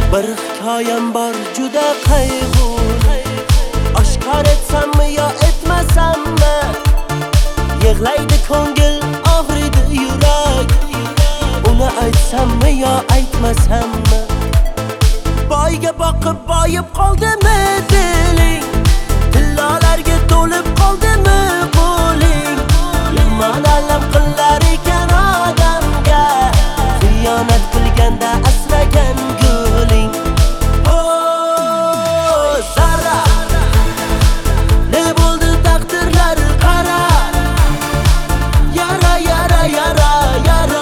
Bir hikoyam bor juda qayg'uli. Oshkor etsammi yo etmasammi? Yig'laydi ko'ngil, og'riydi yurak. Uni aytsammi yo aytmasammi? Boyga boqib boyib qoldimi diling? Tillolarga to'lib qoldimi qo'ling? Yomon alam qilar ekan odamga, xiyonat qilganda asragan guling. Oh, Zara, ne bo'ldi taqdirlar qara. Yara, yara, yara, yara,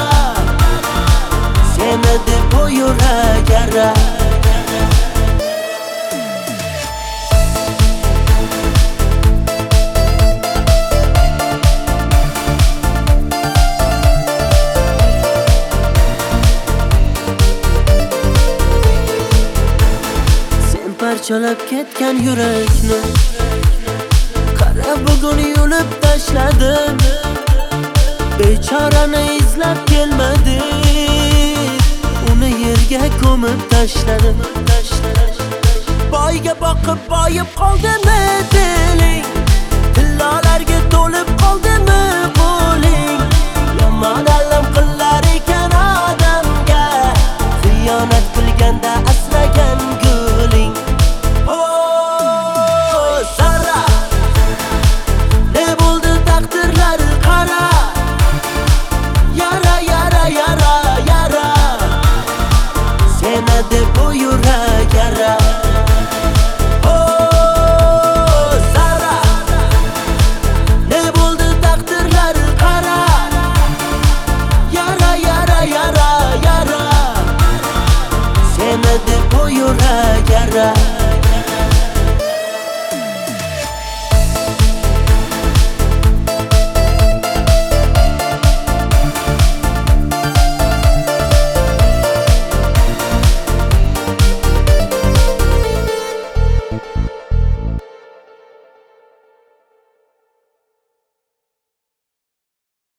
seni deb bu yurak yara. Parchalab ketgan yurakni qara bugun yulib tashladim. Bechorani izlab kelmadim, uni yerga ko'mib tashladim. Boyga boqib boyib qoldimi diling? Tillolarga to'lib qoldimi qo'ling? Yomon alam qilar ekan odamga, xiyonat qilganda asragan guling. Deb bu yurak yara. Oh, Zara, ne bo'ldi taqdirlar qara. Yara, yara, yara, yara, seni deb bu yurak yara.